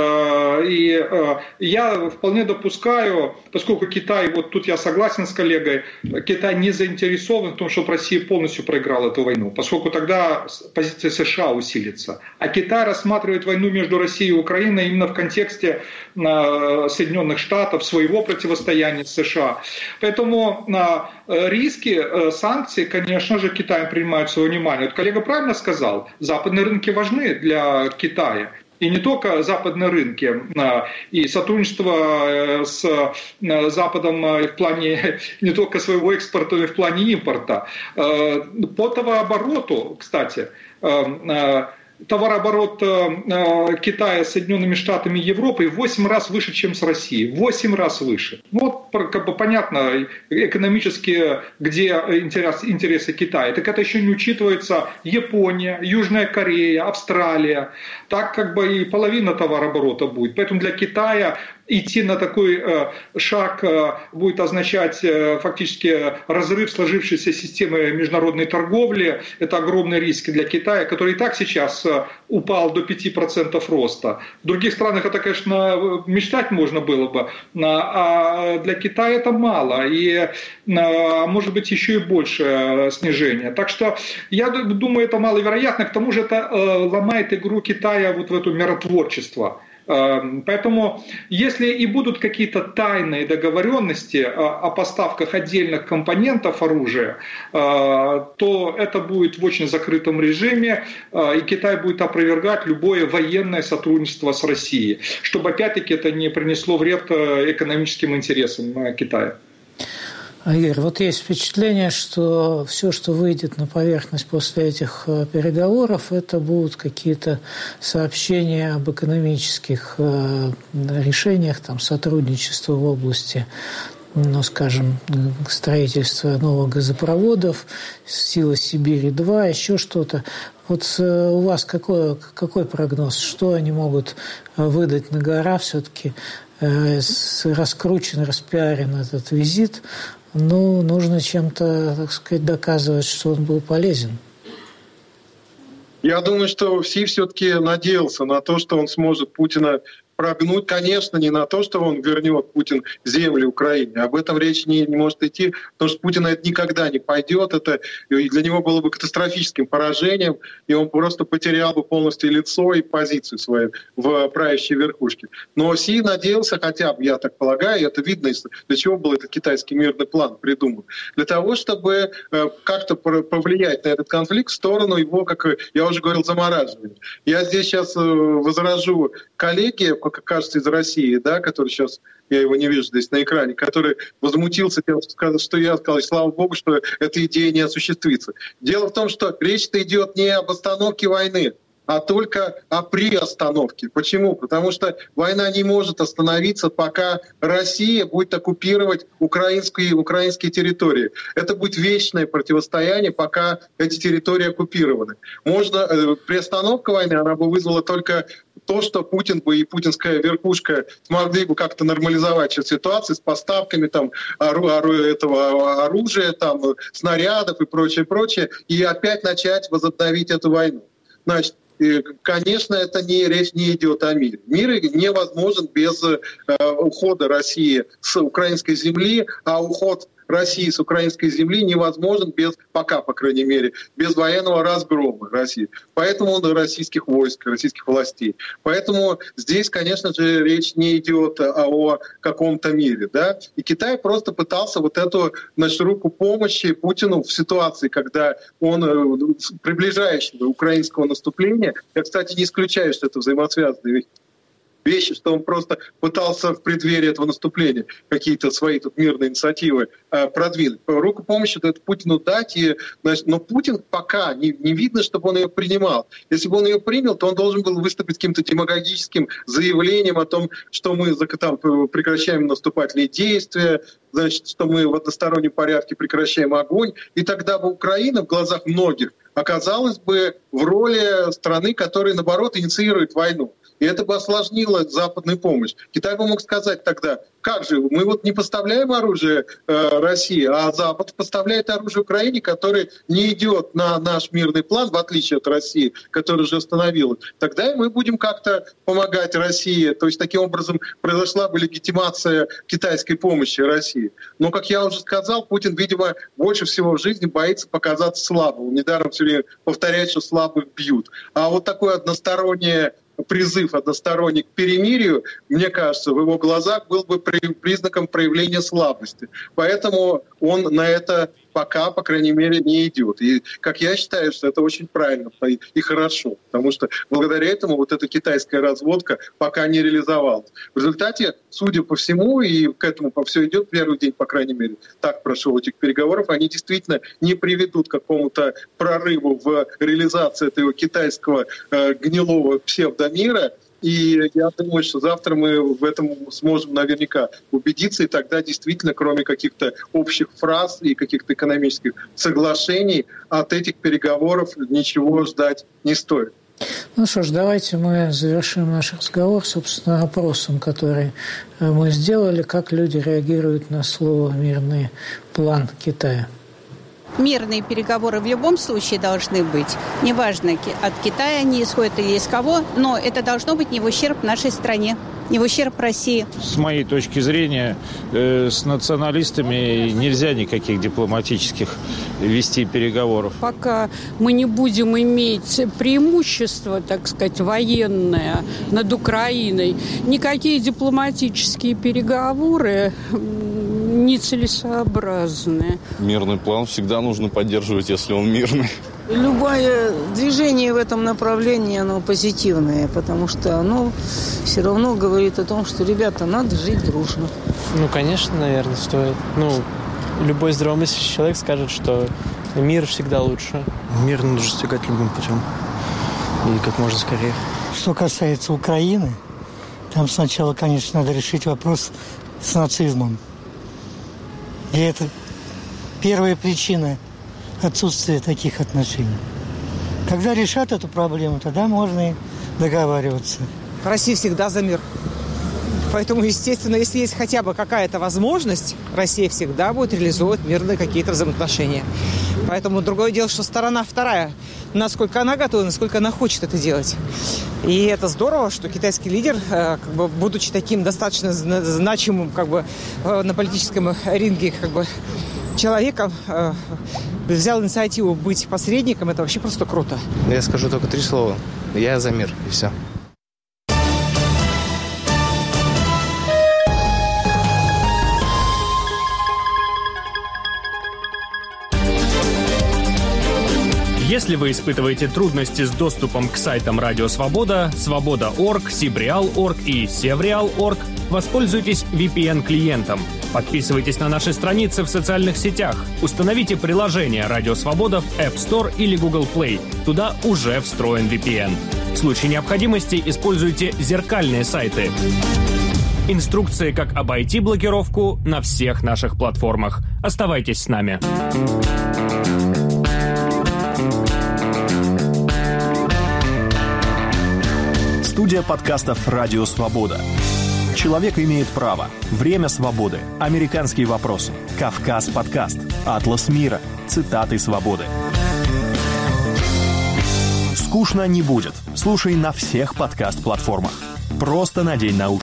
И я вполне допускаю, поскольку Китай, вот тут я согласен с коллегой, Китай не заинтересован в том, чтобы Россия полностью проиграла эту войну, поскольку тогда позиция США усилится. А Китай рассматривает войну между Россией и Украиной именно в контексте Соединенных Штатов, своего противостояния с США. Поэтому риски санкций, конечно же, Китай принимает в свое внимание. Вот коллега правильно сказал, западные рынки важны для Китая. И не только западные рынки, и сотрудничество с Западом в плане не только своего экспорта, но и в плане импорта. По товарообороту, кстати, товарооборот Китая с Соединенными Штатами и Европой в 8 раз выше, чем с Россией. В 8 раз выше. Вот как бы понятно экономически, где интересы Китая. Так это еще не учитывается Япония, Южная Корея, Австралия. Так как бы и половина товарооборота будет. Поэтому для Китая идти на такой шаг будет означать фактически разрыв сложившейся системы международной торговли. Это огромный риск для Китая, который и так сейчас упал до 5% роста. В других странах это, конечно, мечтать можно было бы, а для Китая это мало. И может быть еще и больше снижение. Так что я думаю, это маловероятно. К тому же это ломает игру Китая вот в это миротворчество. Поэтому, если и будут какие-то тайные договоренности о поставках отдельных компонентов оружия, то это будет в очень закрытом режиме, и Китай будет опровергать любое военное сотрудничество с Россией, чтобы опять-таки это не принесло вред экономическим интересам Китая. Игорь, вот есть впечатление, что все, что выйдет на поверхность после этих переговоров, это будут какие-то сообщения об экономических решениях, там, сотрудничества в области, ну, скажем, строительства новых газопроводов, «Сила Сибири-2», еще что-то. Вот у вас какой прогноз? Что они могут выдать на гора? Все-таки раскручен, распиарен этот визит. Ну, нужно чем-то, так сказать, доказывать, что он был полезен. Я думаю, что Си все-таки надеялся на то, что он сможет Путина прогнуть, конечно, не на то, что он вернет Путин земли Украине. Об этом речь не может идти, потому что Путин это никогда не пойдет. Это для него было бы катастрофическим поражением, и он просто потерял бы полностью лицо и позицию свою в правящей верхушке. Но Си надеялся хотя бы, я так полагаю, это видно, для чего был этот китайский мирный план придуман. Для того, чтобы как-то повлиять на этот конфликт в сторону его, как я уже говорил, замораживания. Я здесь сейчас возражу коллеге, как кажется, из России, да, который сейчас, я его не вижу здесь на экране, который возмутился тем, что я сказал, слава богу, что эта идея не осуществится. Дело в том, что речь-то идет не об остановке войны, а только о приостановке. Почему? Потому что война не может остановиться, пока Россия будет оккупировать украинские территории. Это будет вечное противостояние, пока эти территории оккупированы. Приостановка войны, она бы вызвала только то, что Путин бы и путинская верхушка смогли бы как-то нормализовать ситуацию с поставками там, этого оружия, там, снарядов и прочее, и опять начать возобновить эту войну. Значит, конечно, речь не идет о мире. Мир невозможен без ухода России с украинской земли, а уход России с украинской земли невозможен пока, по крайней мере, без военного разгрома России. Поэтому российских войск, российских властей. Поэтому здесь, конечно же, речь не идет о каком-то мире. Да? И Китай просто пытался вот эту руку помощи Путину в ситуации, когда он приближающего украинского наступления, я, кстати, не исключаю, что это взаимосвязанные вещи, что он просто пытался в преддверии этого наступления какие-то свои тут мирные инициативы продвинуть. Руку помощи это Путину дать, но Путин пока не видно, чтобы он ее принимал. Если бы он ее принял, то он должен был выступить каким-то демагогическим заявлением о том, что мы прекращаем наступательные действия, значит, что мы в одностороннем порядке прекращаем огонь, и тогда бы Украина в глазах многих оказалась бы в роли страны, которая, наоборот, инициирует войну. И это бы осложнило западную помощь. Китай бы мог сказать тогда, как же, мы не поставляем оружие России, а Запад поставляет оружие Украине, которое не идет на наш мирный план, в отличие от России, которая уже остановилась. Тогда и мы будем как-то помогать России. То есть таким образом произошла бы легитимация китайской помощи России. Но, как я уже сказал, Путин, видимо, больше всего в жизни боится показаться слабым. Недаром все время повторяет, что слабых бьют. А вот такое призыв односторонний к перемирию, мне кажется, в его глазах был бы признаком проявления слабости. Поэтому он на это пока, по крайней мере, не идет. И, как я считаю, что это очень правильно и хорошо, потому что благодаря этому вот эта китайская разводка пока не реализовалась. В результате, судя по всему, и к этому все идет первый день, по крайней мере, так прошел этих переговоров, они действительно не приведут к какому-то прорыву в реализации этого китайского гнилого псевдомира. И я думаю, что завтра мы в этом сможем наверняка убедиться, и тогда действительно, кроме каких-то общих фраз и каких-то экономических соглашений, от этих переговоров ничего ждать не стоит. Ну что ж, давайте мы завершим наш разговор, собственно, опросом, который мы сделали, как люди реагируют на слово «мирный план Китая». Мирные переговоры в любом случае должны быть. Неважно, от Китая они исходят или из кого, но это должно быть не в ущерб нашей стране, не в ущерб России. С моей точки зрения, с националистами нельзя никаких дипломатических вести переговоров. Пока мы не будем иметь преимущество, так сказать, военное над Украиной, никакие дипломатические переговоры нецелесообразны. Мирный план всегда нужно поддерживать, если он мирный. Любое движение в этом направлении, оно позитивное, потому что оно все равно говорит о том, что, ребята, надо жить дружно. Конечно, наверное, стоит. Любой здравомыслящий человек скажет, что мир всегда лучше. Мир нужно достигать любым путем. И как можно скорее. Что касается Украины, там сначала, конечно, надо решить вопрос с нацизмом. И это первая причина отсутствия таких отношений. Когда решат эту проблему, тогда можно и договариваться. Россия всегда за мир. Поэтому, естественно, если есть хотя бы какая-то возможность, Россия всегда будет реализовывать мирные какие-то взаимоотношения. Поэтому другое дело, что сторона вторая. Насколько она готова, насколько она хочет это делать. И это здорово, что китайский лидер, будучи таким достаточно значимым на политическом ринге человеком, взял инициативу быть посредником. Это вообще просто круто. Я скажу только 3 слова. Я за мир, и все. Если вы испытываете трудности с доступом к сайтам Радио Свобода, Свобода.орг, Сибреал.орг и Севреал.орг, воспользуйтесь VPN-клиентом. Подписывайтесь на наши страницы в социальных сетях. Установите приложение Радио Свобода в App Store или Google Play. Туда уже встроен VPN. В случае необходимости используйте зеркальные сайты. Инструкции, как обойти блокировку, на всех наших платформах. Оставайтесь с нами. Студия подкастов «Радио Свобода». «Человек имеет право», «Время свободы», «Американские вопросы», «Кавказ подкаст», «Атлас мира», «Цитаты свободы». Скучно не будет. Слушай на всех подкаст-платформах. Просто надень наушники.